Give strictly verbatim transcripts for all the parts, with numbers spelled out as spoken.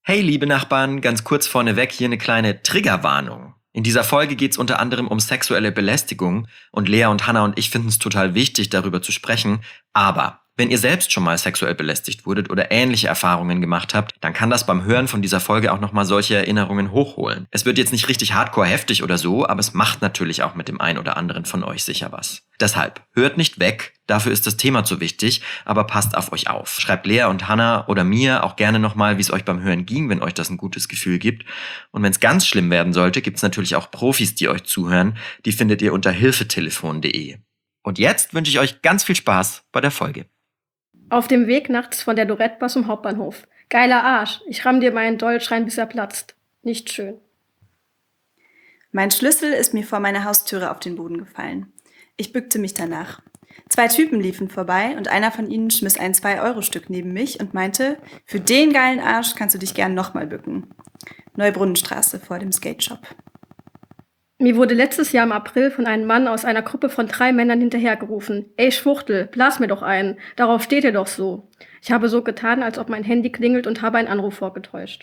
Hey liebe Nachbarn, ganz kurz vorneweg hier eine kleine Triggerwarnung. In dieser Folge geht es unter anderem um sexuelle Belästigung und Lea und Hannah und ich finden es total wichtig, darüber zu sprechen. Aber wenn ihr selbst schon mal sexuell belästigt wurdet oder ähnliche Erfahrungen gemacht habt, dann kann das beim Hören von dieser Folge auch nochmal solche Erinnerungen hochholen. Es wird jetzt nicht richtig hardcore heftig oder so, aber es macht natürlich auch mit dem einen oder anderen von euch sicher was. Deshalb, hört nicht weg, dafür ist das Thema zu wichtig, aber passt auf euch auf. Schreibt Lea und Hannah oder mir auch gerne nochmal, wie es euch beim Hören ging, wenn euch das ein gutes Gefühl gibt. Und wenn es ganz schlimm werden sollte, gibt es natürlich auch Profis, die euch zuhören. Die findet ihr unter hilfetelefon punkt de. Und jetzt wünsche ich euch ganz viel Spaß bei der Folge. Auf dem Weg nachts von der Lorette zum Hauptbahnhof. Geiler Arsch, ich ramm dir meinen Dolch rein, bis er platzt. Nicht schön. Mein Schlüssel ist mir vor meiner Haustüre auf den Boden gefallen. Ich bückte mich danach. Zwei Typen liefen vorbei und einer von ihnen schmiss ein zwei Euro Stück neben mich und meinte, für den geilen Arsch kannst du dich gern nochmal bücken. Neubrunnenstraße vor dem Skate-Shop. Mir wurde letztes Jahr im April von einem Mann aus einer Gruppe von drei Männern hinterhergerufen. Ey Schwuchtel, blas mir doch einen. Darauf steht ihr doch so. Ich habe so getan, als ob mein Handy klingelt und habe einen Anruf vorgetäuscht.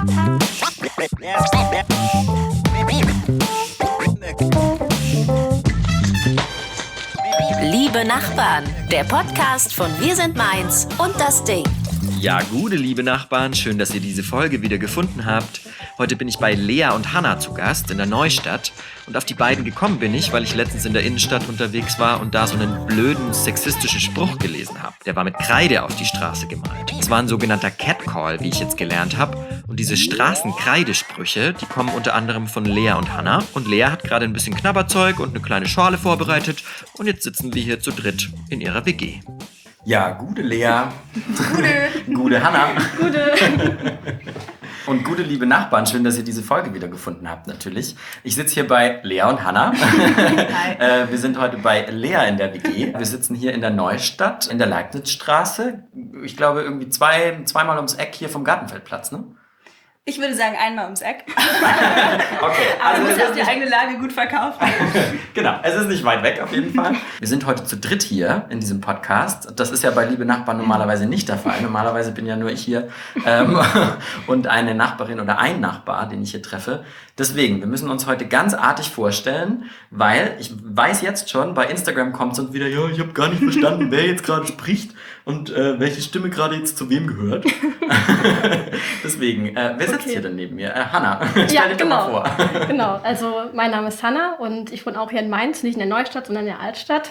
Liebe Nachbarn, der Podcast von Wir sind Mainz und das Ding. Ja, gute liebe Nachbarn, schön, dass ihr diese Folge wieder gefunden habt. Heute bin ich bei Lea und Hannah zu Gast in der Neustadt. Und auf die beiden gekommen bin ich, weil ich letztens in der Innenstadt unterwegs war und da so einen blöden, sexistischen Spruch gelesen habe. Der war mit Kreide auf die Straße gemalt. Es war ein sogenannter Catcall, wie ich jetzt gelernt habe. Und diese Straßenkreidesprüche, die kommen unter anderem von Lea und Hannah. Und Lea hat gerade ein bisschen Knabberzeug und eine kleine Schorle vorbereitet. Und jetzt sitzen wir hier zu dritt in ihrer W G. Ja, gute Lea. Gute. Gute Hannah. Gute. Und gute liebe Nachbarn, schön, dass ihr diese Folge wieder gefunden habt, natürlich. Ich sitze hier bei Lea und Hannah. Hi. äh, wir sind heute bei Lea in der W G. Wir sitzen hier in der Neustadt, in der Leibnizstraße. Ich glaube, irgendwie zwei, zweimal ums Eck hier vom Gartenfeldplatz, ne? Ich würde sagen, einmal ums Eck. Okay, Aber also du es musst ist auch die nicht, eigene Lage gut verkaufen. genau, es ist nicht weit weg auf jeden Fall. Wir sind heute zu dritt hier in diesem Podcast. Das ist ja bei Liebe Nachbarn normalerweise nicht der Fall. Normalerweise bin ja nur ich hier ähm, und eine Nachbarin oder ein Nachbar, den ich hier treffe. Deswegen, wir müssen uns heute ganz artig vorstellen, weil ich weiß jetzt schon, bei Instagram kommt es und wieder, ja, ich habe gar nicht verstanden, wer jetzt gerade spricht und äh, welche Stimme gerade jetzt zu wem gehört. Deswegen, äh, wer sitzt Okay. hier denn neben mir? Äh, Hannah, stell Ja, dich genau. doch mal vor. Genau, also mein Name ist Hannah und ich wohne auch hier in Mainz, nicht in der Neustadt, sondern in der Altstadt.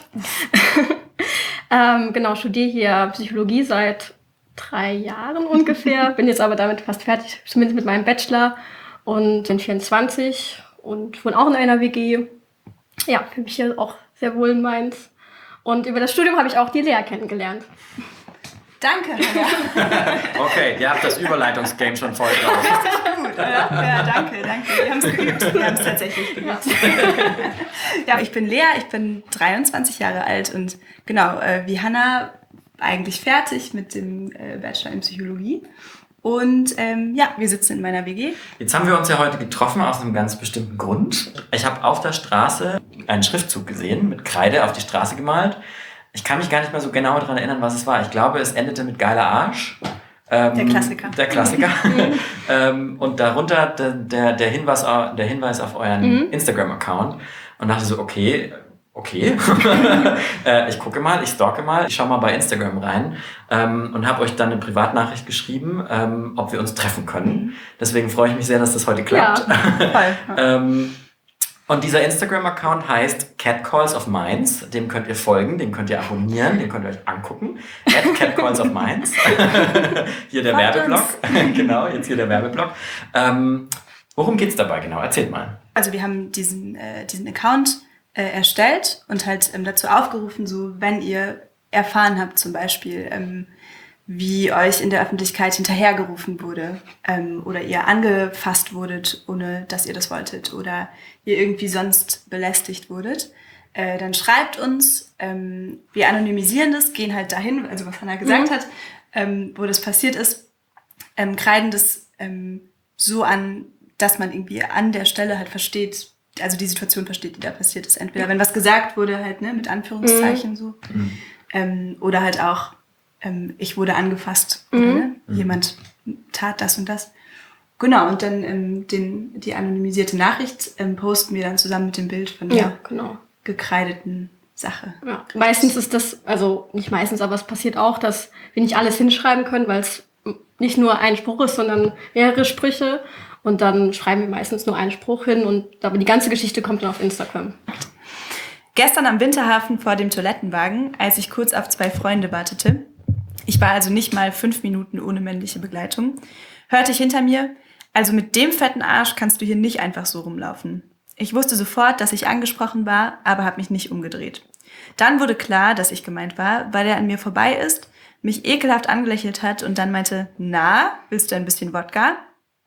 ähm, genau, studiere hier Psychologie seit drei Jahren ungefähr, bin jetzt aber damit fast fertig, zumindest mit meinem Bachelor und bin vierundzwanzig und wohne auch in einer W G. Ja, fühle mich hier auch sehr wohl in Mainz. Und über das Studium habe ich auch die Lea kennengelernt. Danke. Ja. Okay, ihr habt das Überleitungsgame schon voll drauf. Gut, oder? Ja, danke, danke. Wir haben es geübt. Wir haben es tatsächlich geübt. Ja, ich bin Lea, ich bin dreiundzwanzig Jahre alt und genau, äh, wie Hannah eigentlich fertig mit dem äh, Bachelor in Psychologie. Und ähm, ja, wir sitzen in meiner W G. Jetzt haben wir uns ja heute getroffen aus einem ganz bestimmten Grund. Ich habe auf der Straße einen Schriftzug gesehen, mit Kreide auf die Straße gemalt. Ich kann mich gar nicht mehr so genau daran erinnern, was es war. Ich glaube, es endete mit geiler Arsch. Ähm, Der Klassiker. Der Klassiker. ähm, und darunter der, der, der, Hinweis, der Hinweis auf euren Mhm. Instagram-Account. Und dachte so, okay, okay. äh, ich gucke mal, ich stalke mal, ich schaue mal bei Instagram rein ähm, und habe euch dann eine Privatnachricht geschrieben, ähm, ob wir uns treffen können. Deswegen freue ich mich sehr, dass das heute klappt. Voll. ähm, Und dieser Instagram-Account heißt Catcalls of Mainz. Dem könnt ihr folgen, den könnt ihr abonnieren, den könnt ihr euch angucken. At Catcalls of Mainz. Hier der Folgt Werbeblock. uns. Genau, jetzt hier der Werbeblock. Ähm, worum geht's dabei genau? Erzählt mal. Also wir haben diesen, äh, diesen Account äh, erstellt und halt ähm, dazu aufgerufen, so wenn ihr erfahren habt zum Beispiel, ähm, wie euch in der Öffentlichkeit hinterhergerufen wurde ähm, oder ihr angefasst wurdet, ohne dass ihr das wolltet oder ihr irgendwie sonst belästigt wurdet, äh, dann schreibt uns, ähm, wir anonymisieren das, gehen halt dahin, also was Hannah gesagt Mhm. hat, ähm, wo das passiert ist, ähm, kreiden das ähm, so an, dass man irgendwie an der Stelle halt versteht, also die Situation versteht, die da passiert ist. Entweder wenn was gesagt wurde, halt ne, mit Anführungszeichen so, Mhm. ähm, oder halt auch ähm, ich wurde angefasst, Mhm. oder, ne? Jemand tat das und das. Genau, und dann ähm, den, die anonymisierte Nachricht ähm, posten wir dann zusammen mit dem Bild von der Ja, genau. gekreideten Sache. Ja. Meistens ist das, also nicht meistens, aber es passiert auch, dass wir nicht alles hinschreiben können, weil es nicht nur ein Spruch ist, sondern mehrere Sprüche. Und dann schreiben wir meistens nur einen Spruch hin und aber die ganze Geschichte kommt dann auf Instagram. Gestern am Winterhafen vor dem Toilettenwagen, als ich kurz auf zwei Freunde wartete, ich war also nicht mal fünf Minuten ohne männliche Begleitung, hörte ich hinter mir: Also mit dem fetten Arsch kannst du hier nicht einfach so rumlaufen. Ich wusste sofort, dass ich angesprochen war, aber habe mich nicht umgedreht. Dann wurde klar, dass ich gemeint war, weil er an mir vorbei ist, mich ekelhaft angelächelt hat und dann meinte: Na, willst du ein bisschen Wodka?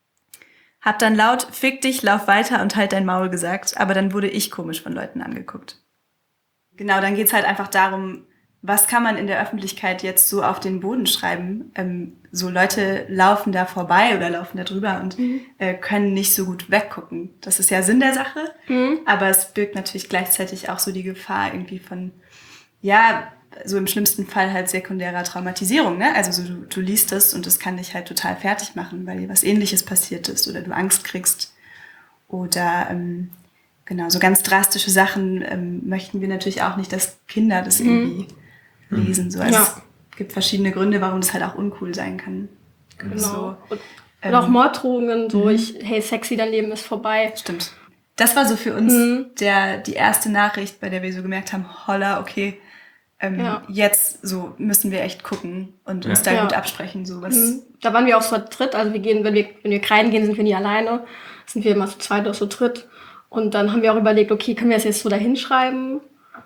Hab dann laut: Fick dich, lauf weiter und halt dein Maul gesagt, aber dann wurde ich komisch von Leuten angeguckt. Genau, dann geht's halt einfach darum, was kann man in der Öffentlichkeit jetzt so auf den Boden schreiben? Ähm, so Leute laufen da vorbei oder laufen da drüber und mhm. äh, können nicht so gut weggucken. Das ist ja Sinn der Sache, mhm. aber es birgt natürlich gleichzeitig auch so die Gefahr irgendwie von, ja, so im schlimmsten Fall halt sekundärer Traumatisierung, ne? Also so, du, du liest das und das kann dich halt total fertig machen, weil dir was Ähnliches passiert ist oder du Angst kriegst oder ähm, genau, so ganz drastische Sachen ähm, möchten wir natürlich auch nicht, dass Kinder das irgendwie mhm. lesen. So. Also ja. Es gibt verschiedene Gründe, warum das halt auch uncool sein kann. Genau. So, und ähm, auch Morddrohungen, so mhm. ich, hey sexy, dein Leben ist vorbei. Stimmt. Das war so für uns mhm. der die erste Nachricht, bei der wir so gemerkt haben, holla, okay, ähm, ja. jetzt so müssen wir echt gucken und uns ja. da ja. gut absprechen. So was. Mhm. Da waren wir auch so zu dritt, also wir gehen, wenn wir, wenn wir kreiden gehen, sind wir nie alleine, sind wir immer so zweit oder so dritt. Und dann haben wir auch überlegt, okay, können wir das jetzt so da hinschreiben?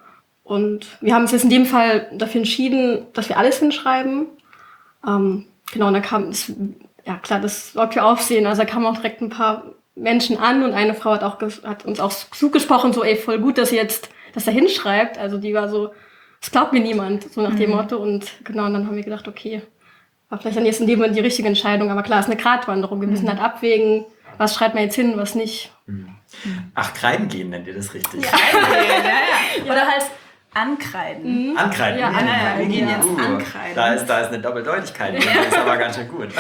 Und wir haben uns jetzt in dem Fall dafür entschieden, dass wir alles hinschreiben. Ähm, genau, und dann kam es, ja klar, das sorgt für Aufsehen. Also da kamen auch direkt ein paar Menschen an und eine Frau hat auch hat uns auch zugesprochen, so, ey, voll gut, dass ihr jetzt das da hinschreibt. Also die war so, das glaubt mir niemand, so nach mhm. dem Motto. Und genau, und dann haben wir gedacht, okay, war vielleicht dann jetzt in dem Moment die richtige Entscheidung. Aber klar, es ist eine Gratwanderung. Wir müssen mhm. halt abwägen, was schreibt man jetzt hin, was nicht. Mhm. Ach, kreiden gehen nennt ihr das richtig? Ja, ja, ja. Oder halt ankreiden. Mhm. Ankreiden? Ja, ja, ja, wir gehen jetzt uh, ankreiden. Da ist, da ist eine Doppeldeutigkeit, das ist aber ganz schön gut.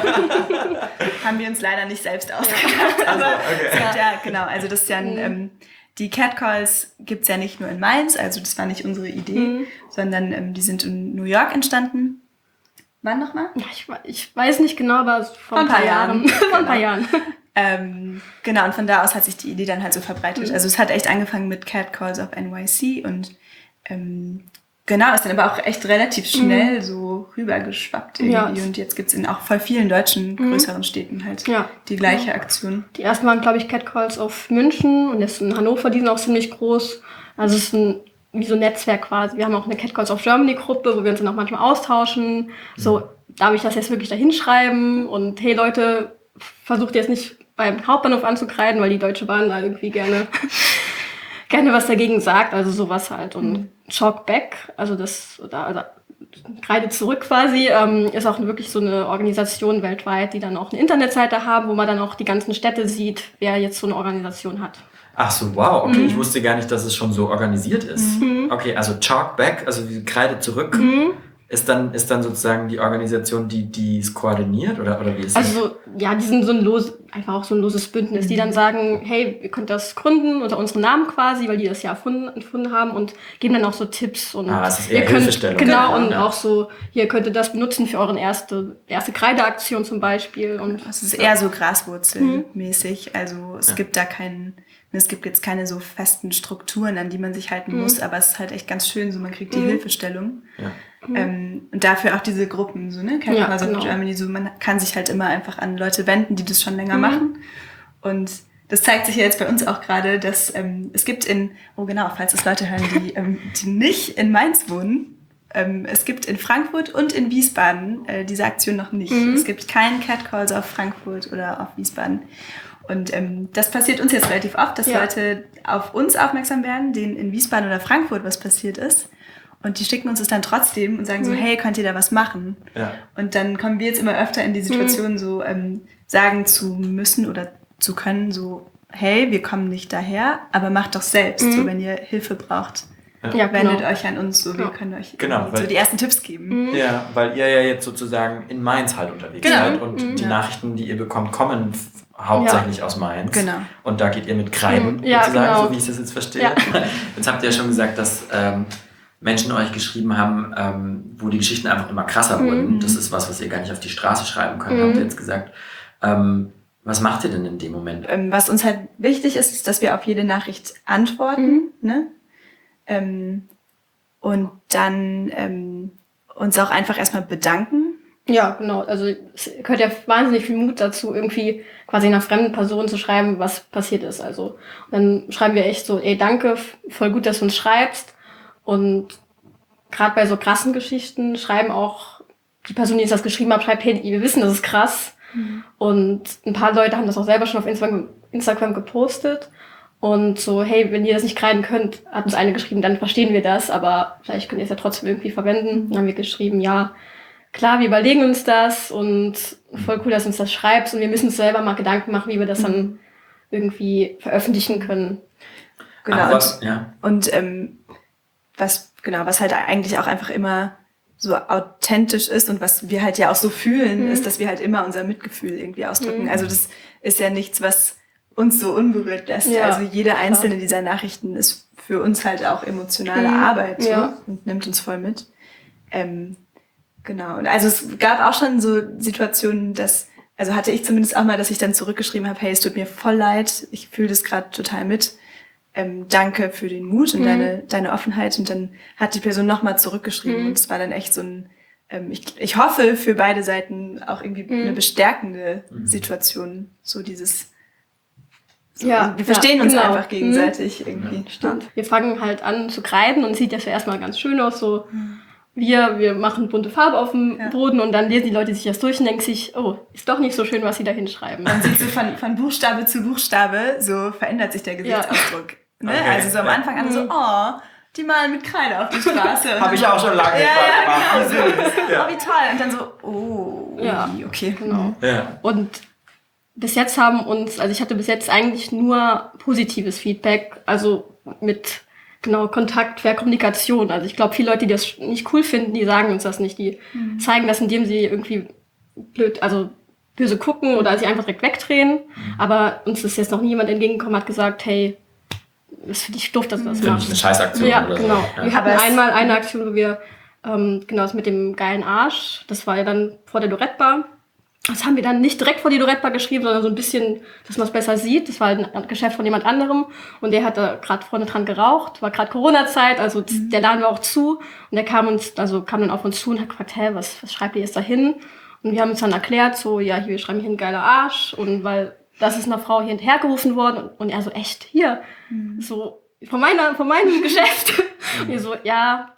Haben wir uns leider nicht selbst ausgedacht. Also, okay. Ja, ja, genau. Also das ist ja ein, mhm. ähm, die Catcalls gibt es ja nicht nur in Mainz, also das war nicht unsere Idee, mhm. sondern ähm, die sind in New York entstanden. Wann nochmal? Ja, ich, ich weiß nicht genau, aber vor ein paar Jahren. Jahren. Vor ein paar Jahren. Ähm, genau, und von da aus hat sich die Idee dann halt so verbreitet. Mhm. Also es hat echt angefangen mit Catcalls auf N Y C und ähm, genau, ist dann aber auch echt relativ schnell mhm. so rübergeschwappt irgendwie. Ja. Und jetzt gibt es in auch voll vielen deutschen größeren mhm. Städten halt ja. die gleiche Aktion. Die ersten waren, glaube ich, Catcalls auf München und jetzt in Hannover, die sind auch ziemlich groß. Also es ist ein, wie so ein Netzwerk quasi. Wir haben auch eine Catcalls of Germany Gruppe, wo wir uns dann auch manchmal austauschen. So, darf ich das jetzt wirklich da hinschreiben? Und hey Leute, versucht jetzt nicht beim Hauptbahnhof anzukreiden, weil die Deutsche Bahn da irgendwie gerne, gerne was dagegen sagt, also sowas halt. Und mhm. Chalk Back, also das, oder, also Kreide zurück quasi, ähm, ist auch wirklich so eine Organisation weltweit, die dann auch eine Internetseite haben, wo man dann auch die ganzen Städte sieht, wer jetzt so eine Organisation hat. Ach so, wow, okay, mhm. ich wusste gar nicht, dass es schon so organisiert ist. Mhm. Okay, also Chalk Back, also wie Kreide zurück. Mhm. Ist dann, ist dann sozusagen die Organisation, die die es koordiniert oder, oder wie ist das? Also, ja, die sind so ein los, einfach auch so ein loses Bündnis, die dann sagen, hey, ihr könnt das gründen unter unserem Namen quasi, weil die das ja erfunden, erfunden haben und geben dann auch so Tipps und ah, es ist eher ihr könnt, Hilfestellung. Genau, ja, und ja. auch so, hier könnt ihr das benutzen für euren erste, erste Kreideaktion zum Beispiel. Und es ist eher so graswurzelmäßig, also es ja. gibt da keinen, es gibt jetzt keine so festen Strukturen, an die man sich halten mhm. muss, aber es ist halt echt ganz schön, so man kriegt die mhm. Hilfestellung. Ja. Mhm. Ähm, und dafür auch diese Gruppen, so, ne? Catcalls ja, genau. of Germany, so, man kann sich halt immer einfach an Leute wenden, die das schon länger mhm. machen. Und das zeigt sich ja jetzt bei uns auch gerade, dass ähm, es gibt in, oh genau, falls es Leute hören, die, ähm, die nicht in Mainz wohnen, ähm, es gibt in Frankfurt und in Wiesbaden äh, diese Aktion noch nicht. Mhm. Es gibt keinen Catcalls auf Frankfurt oder auf Wiesbaden. Und ähm, das passiert uns jetzt relativ oft, dass ja. Leute auf uns aufmerksam werden, denen in Wiesbaden oder Frankfurt was passiert ist. Und die schicken uns das dann trotzdem und sagen so, mhm. hey, könnt ihr da was machen? Ja. Und dann kommen wir jetzt immer öfter in die Situation, mhm. so ähm, sagen zu müssen oder zu können, so, hey, wir kommen nicht daher, aber macht doch selbst. Mhm. So, wenn ihr Hilfe braucht, Ja. Ja, wendet genau. euch an uns, so wir Ja. können euch Genau, so weil- die ersten Tipps geben. Mhm. Ja, weil ihr ja jetzt sozusagen in Mainz halt unterwegs Genau. seid und Mhm. die Ja. Nachrichten, die ihr bekommt, kommen f- hauptsächlich aus Mainz. Genau. Und da geht ihr mit Kreiden, Mhm. Ja, sozusagen, genau. so wie ich das jetzt verstehe. Ja. Jetzt habt ihr ja schon gesagt, dass ähm, Menschen euch geschrieben haben, ähm, wo die Geschichten einfach immer krasser wurden. Mhm. Das ist was, was ihr gar nicht auf die Straße schreiben könnt, Mhm. habt ihr jetzt gesagt. Ähm, was macht ihr denn in dem Moment? Ähm, was uns halt wichtig ist, ist, dass wir auf jede Nachricht antworten, ne? Ähm, und dann ähm, uns auch einfach erstmal bedanken. Ja, genau. Also es gehört ja wahnsinnig viel Mut dazu, irgendwie quasi einer fremden Person zu schreiben, was passiert ist. Also und dann schreiben wir echt so, ey, danke, voll gut, dass du uns schreibst. Und gerade bei so krassen Geschichten schreiben auch die Person, die uns das geschrieben hat, schreibt, hey, wir wissen, das ist krass. Mhm. Und ein paar Leute haben das auch selber schon auf Instagram, Instagram gepostet. Und so, hey, wenn ihr das nicht kreiden könnt, hat uns eine geschrieben, dann verstehen wir das, aber vielleicht könnt ihr es ja trotzdem irgendwie verwenden. Dann haben wir geschrieben, ja, klar, wir überlegen uns das und voll cool, dass du uns das schreibst und wir müssen uns selber mal Gedanken machen, wie wir das dann irgendwie veröffentlichen können. Genau. Ach, was? Ja. Und ähm, was, genau, was halt eigentlich auch einfach immer so authentisch ist und was wir halt ja auch so fühlen, Mhm. ist, dass wir halt immer unser Mitgefühl irgendwie ausdrücken. Mhm. Also das ist ja nichts, was uns so unberührt lässt. Ja, also jede klar. einzelne dieser Nachrichten ist für uns halt auch emotionale Mhm. Arbeit so, Ja. und nimmt uns voll mit. Ähm, genau. Und also es gab auch schon so Situationen, dass, also hatte ich zumindest auch mal, dass ich dann zurückgeschrieben habe, hey, es tut mir voll leid, ich fühle das gerade total mit. Ähm, danke für den Mut und Mhm. deine, deine Offenheit. Und dann hat die Person nochmal zurückgeschrieben Mhm. und es war dann echt so ein, ähm, ich, ich hoffe für beide Seiten auch irgendwie Mhm. eine bestärkende Situation. So dieses, so, Ja, wir verstehen ja, uns genau. einfach gegenseitig irgendwie. Stimmt. Wir fangen halt an zu kreiden und es sieht ja erstmal ganz schön aus, so wir, wir machen bunte Farbe auf dem Ja. Boden und dann lesen die Leute sich das durch und denken sich, oh, ist doch nicht so schön, was sie da hinschreiben. Man sieht so von, von Buchstabe zu Buchstabe, so verändert sich der Gesichtsausdruck. Ne? Okay. Also so am Anfang an so, oh, die malen mit Kreide auf die Straße. Und Habe ich dann auch schon lange Ja, ja, gemacht. genau. Wie süß. Oh, wie toll. Und dann so, oh, Ja. ui, okay. Genau. Ja. Und bis jetzt haben uns, also ich hatte bis jetzt eigentlich nur positives Feedback, also mit genau Kontakt, Kommunikation. Also ich glaube, viele Leute, die das nicht cool finden, die sagen uns das nicht. Die Mhm. zeigen das, indem sie irgendwie blöd, also böse gucken oder sich einfach direkt wegdrehen. Aber uns ist jetzt noch nie jemand entgegengekommen, hat gesagt, hey, das finde ich doof, dass du das Finde ich machst. eine Scheißaktion Ja, oder so. genau. Ja. Wir hatten Aber es- einmal eine Aktion, wo wir, ähm, genau, das mit dem geilen Arsch, das war ja dann vor der Dorette-Bar. Das haben wir dann nicht direkt vor die Dorette-Bar geschrieben, sondern so ein bisschen, dass man es besser sieht. Das war ein Geschäft von jemand anderem und der hat da gerade vorne dran geraucht. War gerade Corona-Zeit, also Mhm. der Laden war auch zu. Und der kam uns, also kam dann auf uns zu und hat gefragt, hä, was, was schreibt ihr jetzt da hin? Und wir haben uns dann erklärt, so, ja, hier, wir schreiben hier ein geiler Arsch. Und weil das ist einer Frau hier hinterhergerufen worden. Und, und er so, echt, hier? Mhm. So, von meiner, von meinem Geschäft. Und wir so, ja,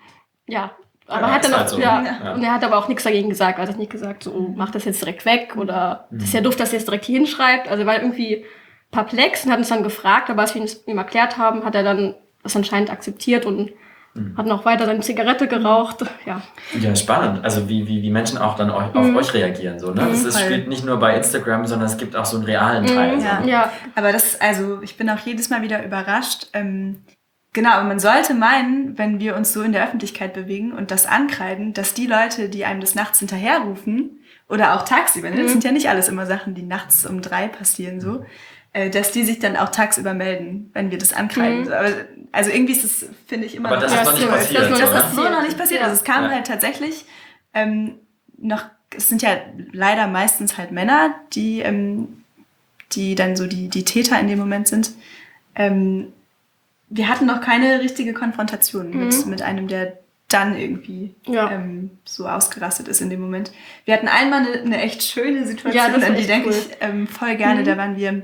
ja. Aber Ja, hat ist dann noch, halt so. ja, Ja. und er hat aber auch nichts dagegen gesagt. Also er hat nicht gesagt, so, oh, mach das jetzt direkt weg oder das ist ja Mhm. doof, dass ihr es direkt hier hinschreibt. Also er war irgendwie perplex und hat uns dann gefragt, aber als wir es ihm erklärt haben, hat er dann das anscheinend akzeptiert und Mhm. hat noch weiter seine Zigarette geraucht. Ja. Ja, spannend. Also wie, wie, wie Menschen auch dann au- auf Mhm. euch reagieren. So, ne? Das ist, Voll. spielt nicht nur bei Instagram, sondern es gibt auch so einen realen Teil. Mhm, So. ja. Ja. Aber das, also ich bin auch jedes Mal wieder überrascht. Ähm, genau, aber man sollte meinen, wenn wir uns so in der Öffentlichkeit bewegen und das ankreiden, dass die Leute, die einem das nachts hinterherrufen oder auch tagsüber, ne, das Mhm. sind ja nicht alles immer Sachen, die nachts um drei passieren so, äh, dass die sich dann auch tagsüber melden, wenn wir das ankreiden. Mhm. So, aber, also irgendwie ist es, finde ich, immer Aber das noch ist noch nicht stimmt. passiert. Das ist noch das oder? ist so noch nicht passiert. Ja. Also es kam Ja. halt tatsächlich ähm, noch, es sind ja leider meistens halt Männer, die, ähm, die dann so die, die Täter in dem Moment sind. Ähm, wir hatten noch keine richtige Konfrontation mit, Mhm. mit einem, der dann irgendwie Ja. ähm, so ausgerastet ist in dem Moment. Wir hatten einmal eine, eine echt schöne Situation, Ja, das war an die echt denke cool. ich ähm, voll gerne. Mhm. Da waren wir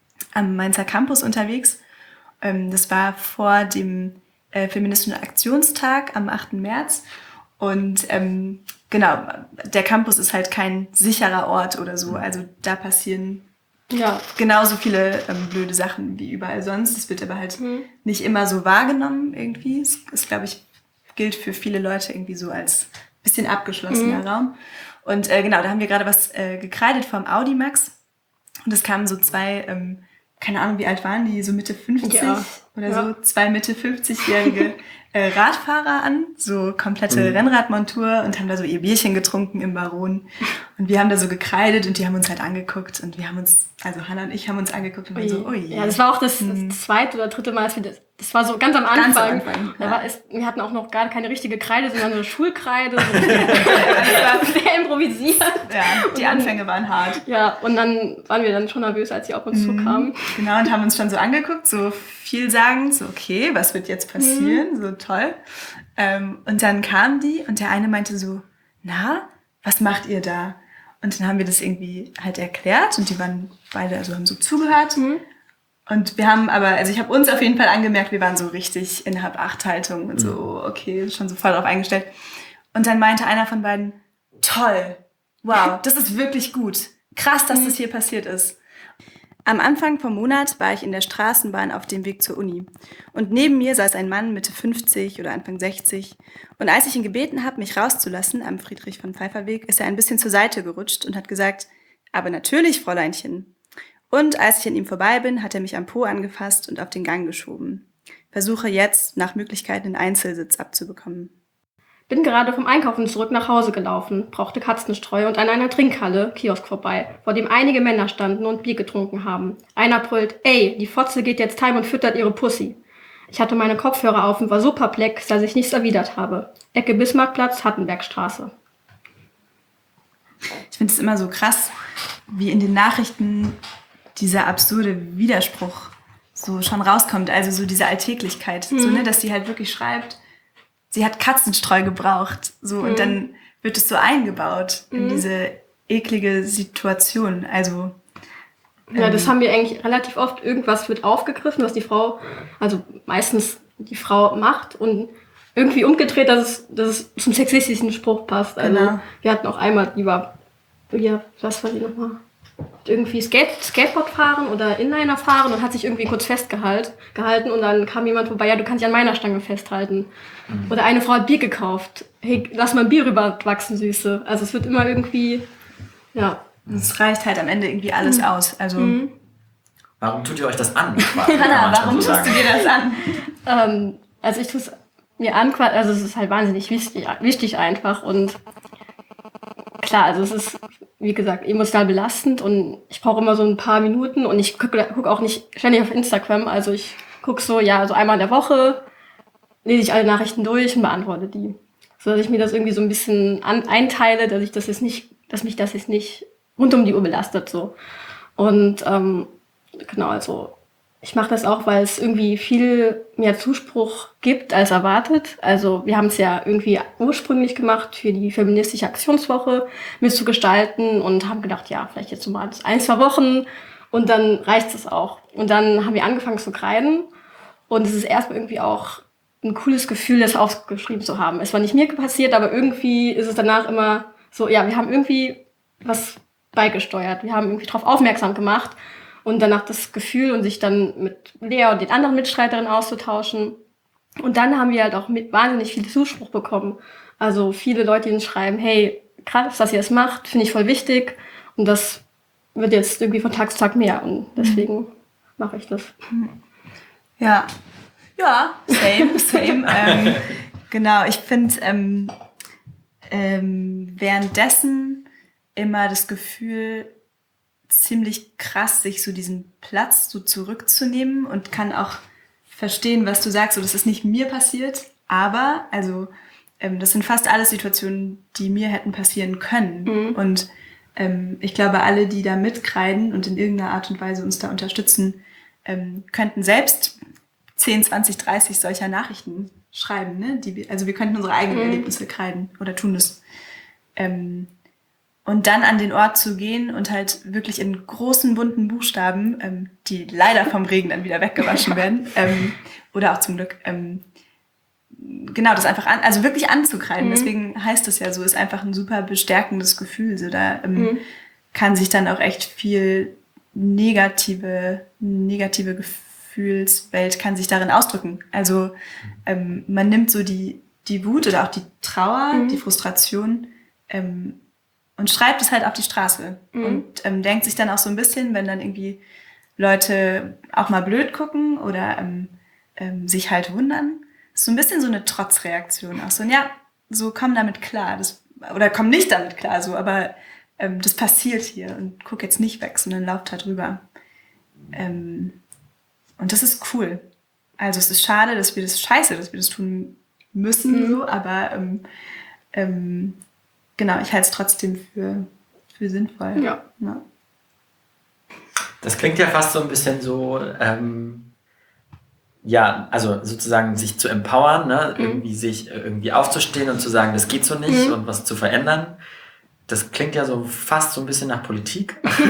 am Mainzer Campus unterwegs. Ähm, das war vor dem äh, Feministischen Aktionstag am achten März. Und ähm, genau, der Campus ist halt kein sicherer Ort oder so. Also da passieren Ja. genauso viele ähm, blöde Sachen wie überall sonst. Es wird aber halt Mhm. nicht immer so wahrgenommen irgendwie. Es ist, glaube ich, gilt für viele Leute irgendwie so als bisschen abgeschlossener Mhm. Raum. Und äh, genau, da haben wir gerade was äh, gekreidet vom Audimax. Und es kamen so zwei ähm, keine Ahnung, wie alt waren die, so Mitte fünfzig ja. oder ja. so, zwei Mitte fünfzigjährige äh, Radfahrer an, so komplette Mhm. Rennradmontur und haben da so ihr Bierchen getrunken im Baron. Und wir haben da so gekreidet und die haben uns halt angeguckt und wir haben uns, also Hannah und ich haben uns angeguckt und waren so, ui. Ja, das war auch das, das zweite oder dritte Mal, dass wir das, das war so ganz am Anfang. Ganz am Anfang, Da ja. war es, wir hatten auch noch gar keine richtige Kreide, sondern eine Schulkreide. So das war sehr improvisiert. Ja, die Anfänge waren hart. Ja, und dann waren wir dann schon nervös, als sie auf uns zukamen. Genau, und haben uns schon so angeguckt, so vielsagend, so okay, was wird jetzt passieren, so toll. Ähm, und dann kamen die und der eine meinte so, na, was macht ihr da? Und dann haben wir das irgendwie halt erklärt und die waren beide, also haben so zugehört. Und wir haben aber, also ich habe uns auf jeden Fall angemerkt, wir waren so richtig in Hab-Acht-Haltung und so, okay, schon so voll drauf eingestellt. Und dann meinte einer von beiden, toll, wow, das ist wirklich gut. Krass, dass das hier passiert ist. Am Anfang vom Monat war ich in der Straßenbahn auf dem Weg zur Uni. Und neben mir saß ein Mann Mitte fünfzig oder Anfang sechzig. Und als ich ihn gebeten habe, mich rauszulassen am Friedrich-von-Pfeiffer-Weg, ist er ein bisschen zur Seite gerutscht und hat gesagt, aber natürlich, Fräuleinchen. Und als ich an ihm vorbei bin, hat er mich am Po angefasst und auf den Gang geschoben. Versuche jetzt, nach Möglichkeit, einen Einzelsitz abzubekommen. Bin gerade vom Einkaufen zurück nach Hause gelaufen, brauchte Katzenstreu und an einer Trinkhalle, Kiosk vorbei, vor dem einige Männer standen und Bier getrunken haben. Einer brüllt, ey, die Fotze geht jetzt heim und füttert ihre Pussy. Ich hatte meine Kopfhörer auf und war so perplex, dass ich nichts erwidert habe. Ecke Bismarckplatz, Hattenbergstraße. Ich finde es immer so krass, wie in den Nachrichten dieser absurde Widerspruch so schon rauskommt. Also so diese Alltäglichkeit, so, ne, dass sie halt wirklich schreibt, sie hat Katzenstreu gebraucht. So, und dann wird es so eingebaut in diese eklige Situation. Also Ja, das ähm, haben wir eigentlich relativ oft. Irgendwas wird aufgegriffen, was die Frau, also meistens die Frau macht und irgendwie umgedreht, dass es, dass es zum sexistischen Spruch passt. Also Genau. wir hatten auch einmal, die war, ja, was war die nochmal? Irgendwie Skate, Skateboard fahren oder Inliner fahren und hat sich irgendwie kurz festgehalten gehalten und dann kam jemand vorbei, ja, du kannst dich an meiner Stange festhalten. Mhm. Oder eine Frau hat Bier gekauft. Hey, lass mal ein Bier rüberwachsen, Süße. Also es wird immer irgendwie, ja. es reicht halt am Ende irgendwie alles Mhm. aus. Also Mhm. Warum tut ihr euch das an? Hannah, warum tust du dir das an? Ähm, also ich tue es mir an, also es ist halt wahnsinnig wichtig, wichtig einfach und klar, also es ist, wie gesagt, emotional belastend und ich brauche immer so ein paar Minuten und ich gucke guck auch nicht ständig auf Instagram, also ich gucke so, ja, so einmal in der Woche lese ich alle Nachrichten durch und beantworte die. So dass ich mir das irgendwie so ein bisschen an, einteile, dass ich das jetzt nicht, dass mich das jetzt nicht rund um die Uhr belastet so. Und ähm, genau, also ich mache das auch, weil es irgendwie viel mehr Zuspruch gibt als erwartet. Also wir haben es ja irgendwie ursprünglich gemacht, für die feministische Aktionswoche mitzugestalten und haben gedacht, ja, vielleicht jetzt so mal ein, zwei Wochen und dann reicht es auch. Und dann haben wir angefangen zu kreiden und es ist erstmal irgendwie auch ein cooles Gefühl, das aufgeschrieben zu haben. Es war nicht mir passiert, aber irgendwie ist es danach immer so, ja, wir haben irgendwie was beigesteuert. Wir haben irgendwie darauf aufmerksam gemacht und danach das Gefühl und sich dann mit Lea und den anderen Mitstreiterinnen auszutauschen. Und dann haben wir halt auch mit wahnsinnig viel Zuspruch bekommen. Also viele Leute, die uns schreiben, hey, krass, dass ihr das macht, finde ich voll wichtig. Und das wird jetzt irgendwie von Tag zu Tag mehr und deswegen mache ich das. Ja, ja, same, same. ähm, genau, ich finde ähm, ähm, währenddessen immer das Gefühl, ziemlich krass, sich so diesen Platz so zurückzunehmen und kann auch verstehen, was du sagst. So, das ist nicht mir passiert, aber also ähm, das sind fast alles Situationen, die mir hätten passieren können. Mhm. Und ähm, ich glaube, alle, die da mitkreiden und in irgendeiner Art und Weise uns da unterstützen, ähm, könnten selbst zehn, zwanzig, dreißig solcher Nachrichten schreiben. Ne? Die wir, also wir könnten unsere eigenen Mhm. Erlebnisse kreiden oder tun es. Ähm, Und dann an den Ort zu gehen und halt wirklich in großen, bunten Buchstaben, ähm, die leider vom Regen dann wieder weggewaschen werden, ähm, oder auch zum Glück, ähm, genau, das einfach an, also wirklich anzukreiden. Mhm. Deswegen heißt es ja so, ist einfach ein super bestärkendes Gefühl. So, da ähm, Mhm. kann sich dann auch echt viel negative, negative Gefühlswelt kann sich darin ausdrücken. Also ähm, man nimmt so die, die Wut oder auch die Trauer, Mhm. die Frustration, ähm, und schreibt es halt auf die Straße. Mhm. Und ähm, denkt sich dann auch so ein bisschen, wenn dann irgendwie Leute auch mal blöd gucken oder ähm, ähm, sich halt wundern. Das ist so ein bisschen so eine Trotzreaktion. Auch so, ja, so komm damit klar. Das, oder komm nicht damit klar, so, aber ähm, das passiert hier und guck jetzt nicht weg, sondern lauf da drüber. Ähm, und das ist cool. Also es ist schade, dass wir das scheiße, dass wir das tun müssen, mhm. so, aber ähm, ähm, genau, ich halte es trotzdem für, für sinnvoll. Ja. ja. Das klingt ja fast so ein bisschen so, ähm, ja, also sozusagen sich zu empowern, ne? Mhm. irgendwie sich irgendwie aufzustehen und zu sagen, das geht so nicht mhm. und was zu verändern. Das klingt ja so fast so ein bisschen nach Politik. Gut,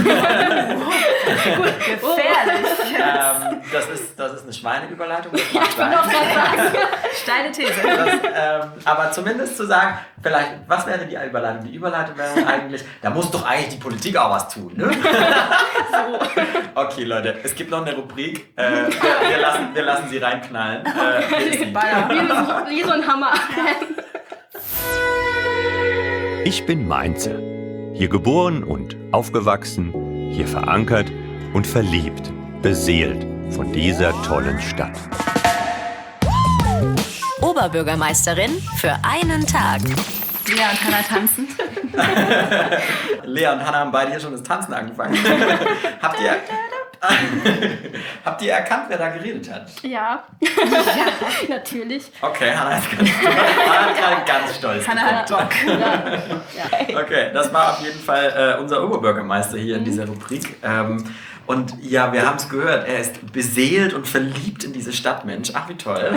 gefährlich. ähm, das, ist, das ist eine Schweineüberleitung. Das macht sein. Steile These. Das, ähm, aber zumindest zu sagen, vielleicht, was wäre die Überleitung? Die Überleitung wäre eigentlich, da muss doch eigentlich die Politik auch was tun, ne? So. Okay, Leute, es gibt noch eine Rubrik. Äh, wir, wir, lassen, wir lassen sie reinknallen. Äh, wie, wie so ein Hammer. Ich bin Mainzer. Hier geboren und aufgewachsen, hier verankert und verliebt, beseelt von dieser tollen Stadt. Oberbürgermeisterin für einen Tag. Lea und Hannah tanzen. Lea und Hannah haben beide hier schon das Tanzen angefangen. Habt ihr... Habt ihr erkannt, wer da geredet hat? Ja, ja natürlich. Okay, Hannah ist ganz, Hannah ist gerade ganz stolz. Hannah hat Bock. Ja. Okay, das war auf jeden Fall äh, unser Oberbürgermeister hier in dieser Rubrik. Ähm, und ja, wir haben es gehört, er ist beseelt und verliebt in diese Stadt, Mensch. Ach, wie toll.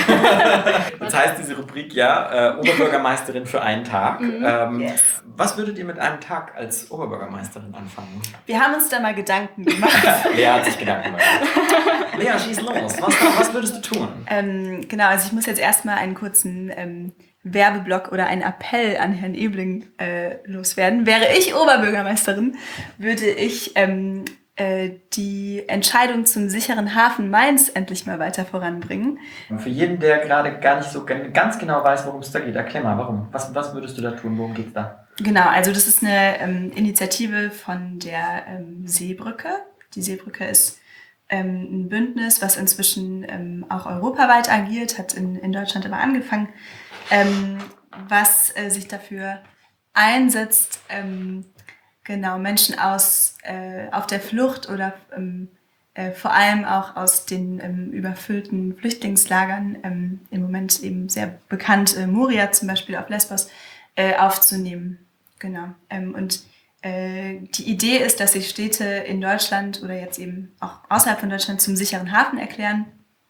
Das heißt diese Rubrik ja, äh, Oberbürgermeisterin für einen Tag. Mhm. Ähm, yes. Was würdet ihr mit einem Tag als Oberbürgermeisterin anfangen? Wir haben uns da mal Gedanken gemacht. Lea hat sich Gedanken gemacht. Lea, schieß los. Was, was würdest du tun? Ähm, genau, also ich muss jetzt erstmal einen kurzen ähm, Werbeblock oder einen Appell an Herrn Ebling äh, loswerden. Wäre ich Oberbürgermeisterin, würde ich ähm, äh, die Entscheidung zum sicheren Hafen Mainz endlich mal weiter voranbringen. Und für jeden, der gerade gar nicht so ganz genau weiß, worum es da geht, erklär mal, warum? Was, was würdest du da tun? Worum geht's da? Genau, also das ist eine ähm, Initiative von der ähm, Seebrücke. Die Seebrücke ist ähm, ein Bündnis, was inzwischen ähm, auch europaweit agiert, hat in, in Deutschland aber angefangen, ähm, was äh, sich dafür einsetzt, ähm, genau Menschen aus äh, auf der Flucht oder ähm, äh, vor allem auch aus den ähm, überfüllten Flüchtlingslagern, ähm, im Moment eben sehr bekannt, äh, Moria zum Beispiel auf Lesbos, äh, aufzunehmen. Genau. Ähm, und äh, die Idee ist, dass sich Städte in Deutschland oder jetzt eben auch außerhalb von Deutschland zum sicheren Hafen erklären.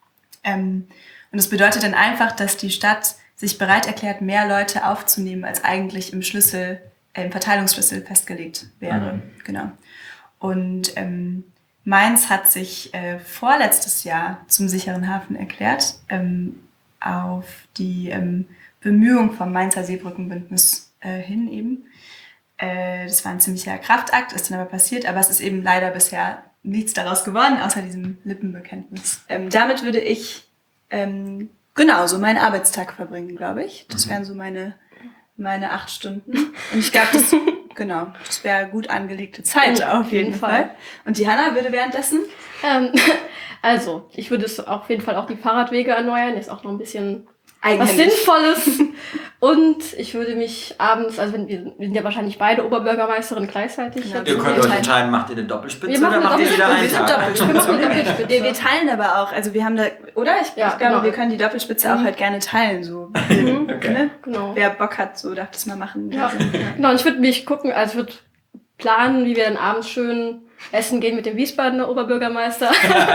Ähm, und das bedeutet dann einfach, dass die Stadt sich bereit erklärt, mehr Leute aufzunehmen, als eigentlich im Schlüssel, äh, im Verteilungsschlüssel festgelegt wäre. Mhm. Genau. Und ähm, Mainz hat sich äh, vorletztes Jahr zum sicheren Hafen erklärt, ähm, auf die ähm, Bemühung vom Mainzer Seebrückenbündnis äh, hin eben. Äh, das war ein ziemlicher Kraftakt, ist dann aber passiert, aber es ist eben leider bisher nichts daraus geworden, außer diesem Lippenbekenntnis. Ähm, damit würde ich ähm, genau so meinen Arbeitstag verbringen, glaube ich. Das wären so meine, meine acht Stunden. Und ich glaube, das, genau, das wäre gut angelegte Zeit oh, auf jeden Fall. Fall. Und die Hannah würde währenddessen? Ähm, also, ich würde es auf jeden Fall auch die Fahrradwege erneuern, ist auch noch ein bisschen was Sinnvolles. Und ich würde mich abends, also wenn, wir, wir sind ja wahrscheinlich beide Oberbürgermeisterinnen gleichzeitig. Genau. Ihr könnt euch entscheiden, macht ihr eine Doppelspitze wir machen oder macht ihr wieder einen Wir sind Tag? Doppelspitze. Okay. Wir, wir teilen aber auch, also wir haben da, oder? Ich, ja, ich glaube, genau. wir können die Doppelspitze auch halt gerne teilen. So. Mhm. Okay. Ne? Genau. Wer Bock hat, so darf das mal machen. Ja. Genau, und ich würde mich gucken, also ich würde planen, wie wir dann abends schön essen gehen mit dem Wiesbadener Oberbürgermeister.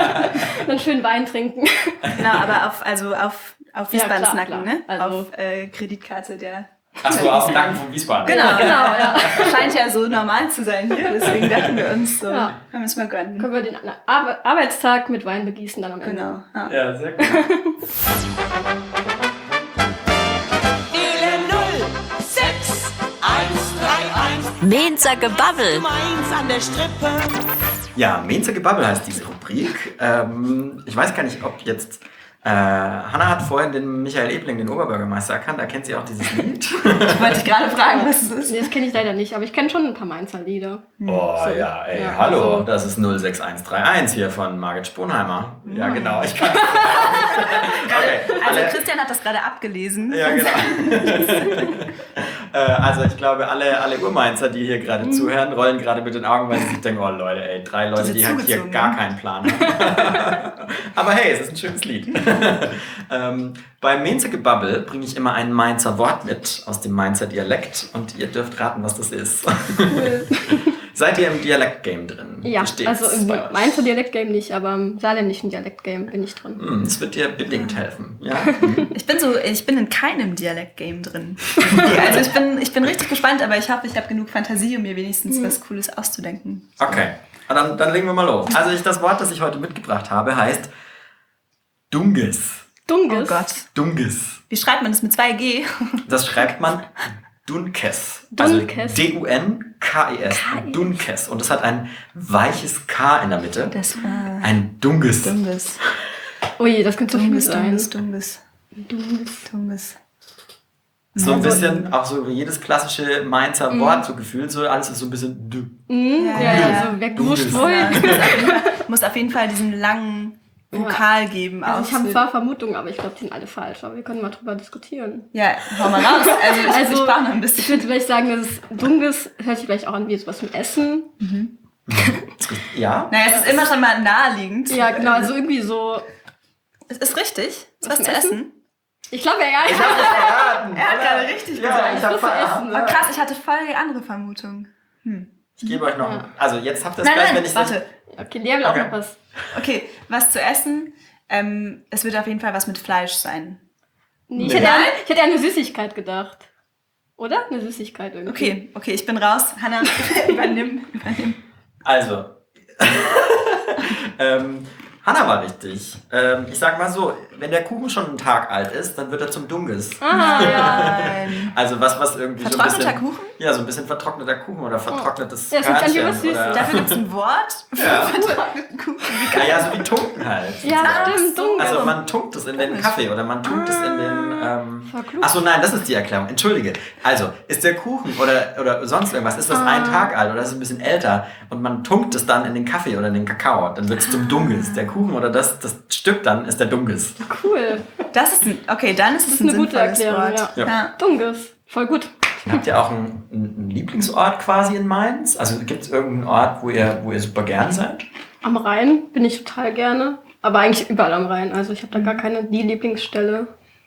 Dann schön Wein trinken. Genau, aber auf, also auf, auf Wiesbadens ja, klar, Nacken, klar. ne? Also auf äh, Kreditkarte der... Achso, auf dem Nacken von Wiesbaden. Genau, genau, ja. Scheint ja so normal zu sein hier, deswegen dachten wir uns so, Ja. können wir es mal gönnen. Können wir den Ar- Arbeitstag mit Wein begießen dann am Ende. Genau. Ja. Ja, sehr gut. Mainzer Gebabbel. Mainz an der Strippe. Ja, Mainzer Gebabbel heißt diese Rubrik. Ähm, ich weiß gar nicht, ob jetzt Äh, Hannah hat vorhin den Michael Ebling, den Oberbürgermeister, erkannt. Da kennt sie auch dieses Lied. Wollte ich gerade fragen, was es ist. Nee, das kenne ich leider nicht, aber ich kenne schon ein paar Mainzer Lieder. Oh So. ja, ey, Ja, hallo, so. das ist null sechs eins drei eins hier von Margit Sponheimer. Ja, genau, ich kann okay. Also alle, Christian hat das gerade abgelesen. ja, genau. äh, also ich glaube, alle, alle Urmainzer, die hier gerade Mhm. zuhören, rollen gerade mit den Augen, weil sie sich denken, oh Leute, ey, drei Leute, Diese die halt hier zugezogen, gar ne? keinen Plan haben. Aber hey, es ist ein schönes Lied. ähm, beim Mainzer-Gebabbel bringe ich immer ein Mainzer Wort mit aus dem Mainzer Dialekt und ihr dürft raten, was das ist. Seid ihr im Dialekt-Game drin? Ja, Wie steht's also im bei euch? Mainzer Dialektgame nicht, aber im saarländischen Dialektgame bin ich drin. Hm, das wird dir bedingt helfen. Ja? Ich bin so, ich bin in keinem Dialekt-Game drin. Also ich bin, ich bin richtig gespannt, aber ich hoffe, ich habe genug Fantasie, um mir wenigstens was Cooles auszudenken. Okay, und dann, dann legen wir mal los. Also ich, das Wort, das ich heute mitgebracht habe, heißt Dunges. Dunges. Oh Gott. Dunges. Wie schreibt man das mit zwei G? Das schreibt man Dunkes. Dunkes. Also D U N K E S. Dunkes. Und es hat ein weiches K in der Mitte. Das war Ein Dunges. Dunges. Ui, das könnte so viel Dunges, sein. Dunges, Dunges, Dunges. Dunges. So ein bisschen, auch so wie jedes klassische Mainzer Wort, so gefühlt, so alles ist so ein bisschen dü. Mhm, ja, ja, ja. also weggewuscht Dunges. wohl. Ja, muss, auf jeden Fall, muss auf jeden Fall diesen langen Vokal geben. Also ich habe Aus- zwar Vermutungen, aber ich glaube, die sind alle falsch. Aber wir können mal drüber diskutieren. Ja, hau mal raus. Also ich, Also, ich brauche noch ein Ich bisschen. würde vielleicht sagen, dass es Dunges hört sich vielleicht auch an wie sowas mit Essen. Ja? Naja, es ist immer schon mal naheliegend. Ja, genau, also irgendwie so. Es ist richtig. Es ist Was was zum zu Essen? essen. Ich glaube, ja, ja. Ich hab das verraten. Er hat gerade richtig Ja, gesagt. ich hab Ich wusste verraten. Essen. Aber krass, ich hatte voll die andere Vermutung. Ich gebe euch noch, Ja. also jetzt habt ihr es Nein, gleich, nein, wenn ich warte. Okay, die haben auch Okay. noch was. Okay, was zu essen. Ähm, es wird auf jeden Fall was mit Fleisch sein. Nee, ich, Nee. hätte an, ich hätte an eine Süßigkeit gedacht. Oder? Eine Süßigkeit irgendwie. Okay, okay, ich bin raus. Hannah, übernimm, übernimm. Also, ähm, Hannah war richtig. Ähm, ich sag mal so, wenn der Kuchen schon einen Tag alt ist, dann wird er zum Dunges. Ah, ja. Nein. Also was, was irgendwie so ein Vertrockneter bisschen... Kuchen? Ja, so ein bisschen vertrockneter Kuchen oder vertrocknetes Ja, das klingt Körnchen. irgendwie was Süßes. oder- Dafür gibt es ein Wort für Ja. vertrockneten Kuchen. Wie geil. Ja, ja, so wie Tunken halt. Ja, Ach stimmt, so. Dunges. Also man tunkt es in den Kaffee oder man tunkt es in den... Ähm Verklug. Achso, nein, das ist die Erklärung. Entschuldige. Also, ist der Kuchen oder, oder sonst irgendwas, ist das Ah. ein Tag alt oder ist es ein bisschen älter und man tunkt es dann in den Kaffee oder in den Kakao, dann wird es zum Dunges. Der Kuchen oder das, das Stück dann ist der Dunges. Cool. Das ist ein, okay, dann ist es ein eine gute sinnvolles Erklärung, Wort. ja. Ja. Dunges. Voll gut. Habt ihr auch einen, einen Lieblingsort quasi in Mainz? Also gibt es irgendeinen Ort, wo ihr, wo ihr super gern seid? Am Rhein bin ich total gerne. Aber eigentlich überall am Rhein. Also ich habe da gar keine die Lieblingsstelle.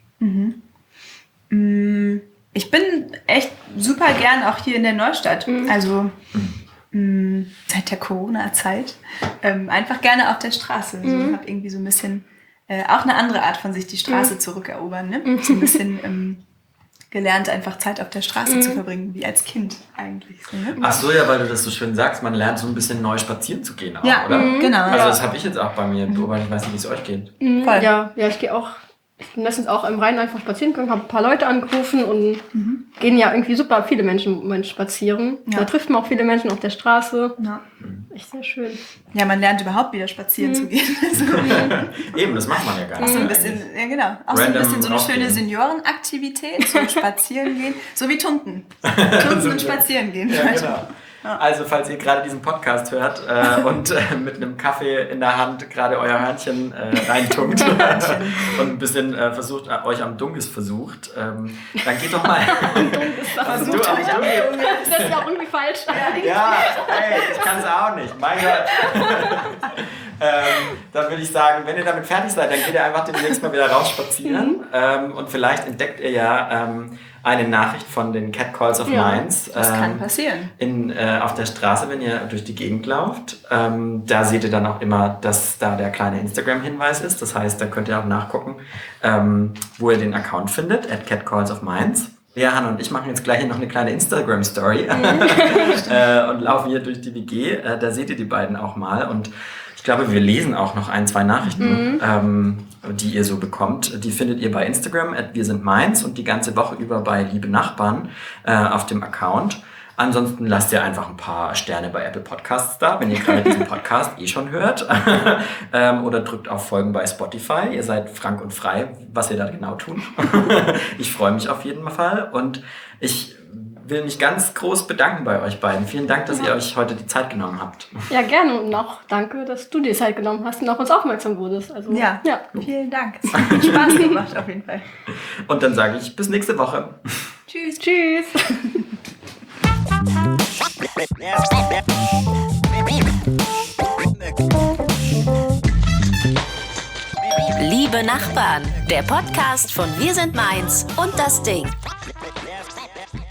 Ich bin echt super gern auch hier in der Neustadt. Also mh, seit der Corona-Zeit ähm, einfach gerne auf der Straße. Also, ich habe irgendwie so ein bisschen äh, auch eine andere Art von sich die Straße zurückerobern. Ne? So ein bisschen ähm, gelernt, einfach Zeit auf der Straße zu verbringen, wie als Kind eigentlich. So, ne? Ach so, ja, weil du das so schön sagst, man lernt so ein bisschen neu spazieren zu gehen auch, Ja, oder? mhm, genau. Also ja. das habe ich jetzt auch bei mir beobachtet, ich weiß nicht, wie es euch geht. Voll. Ja, ja, ich gehe auch. Ich bin letztens auch im Rhein einfach spazieren gegangen, habe ein paar Leute angerufen und gehen ja irgendwie super viele Menschen im Moment spazieren. Ja. Da trifft man auch viele Menschen auf der Straße. Ja. Echt sehr schön. Ja, man lernt überhaupt wieder spazieren zu gehen. Also, Eben, das macht man ja gar nicht. so ein eigentlich. bisschen, ja genau, auch so ein Random bisschen so eine schöne rausgehen. Seniorenaktivität, so spazieren gehen, so wie Tunken. Tunken und spazieren gehen. Ja, genau. Also, falls ihr gerade diesen Podcast hört äh, und äh, mit einem Kaffee in der Hand gerade euer Hörnchen äh, reintunkt und ein bisschen äh, versucht, äh, euch am Dunges versucht, ähm, dann geht doch mal. Also, du, am Dunges. Das ist ja auch irgendwie falsch. Ja, ey, ich kann es auch nicht. Mein Gott. ähm, dann würde ich sagen, wenn ihr damit fertig seid, dann geht ihr einfach demnächst mal wieder raus spazieren ähm, und vielleicht entdeckt ihr ja ähm, eine Nachricht von den Catcalls of Ja, Mainz. Das kann ähm, passieren. in, äh, auf der Straße, wenn ihr durch die Gegend lauft. Ähm, da seht ihr dann auch immer, dass da der kleine Instagram-Hinweis ist. Das heißt, da könnt ihr auch nachgucken, ähm, wo ihr den Account findet, at Catcalls of Mainz. Lea, Hannah und ich machen jetzt gleich hier noch eine kleine Instagram-Story äh, und laufen hier durch die W G. Äh, da seht ihr die beiden auch mal. Und ich glaube, wir lesen auch noch ein, zwei Nachrichten, ähm, die ihr so bekommt. Die findet ihr bei Instagram, at wir sind Mainz und die ganze Woche über bei Liebe Nachbarn äh, auf dem Account. Ansonsten lasst ihr einfach ein paar Sterne bei Apple Podcasts da, wenn ihr gerade diesen Podcast eh schon hört. ähm, oder drückt auf Folgen bei Spotify. Ihr seid frank und frei, was ihr da genau tun. Ich freue mich auf jeden Fall. Und ich will mich ganz groß bedanken bei euch beiden. Vielen Dank, dass ja. ihr euch heute die Zeit genommen habt. Ja, gerne. Und auch danke, dass du dir Zeit genommen hast und auf uns aufmerksam wurdest. Also, ja, ja, vielen Dank. Es hat Spaß gemacht auf jeden Fall. Und dann sage ich bis nächste Woche. Tschüss. Tschüss. Liebe Nachbarn, der Podcast von Wir sind Mainz und das Ding.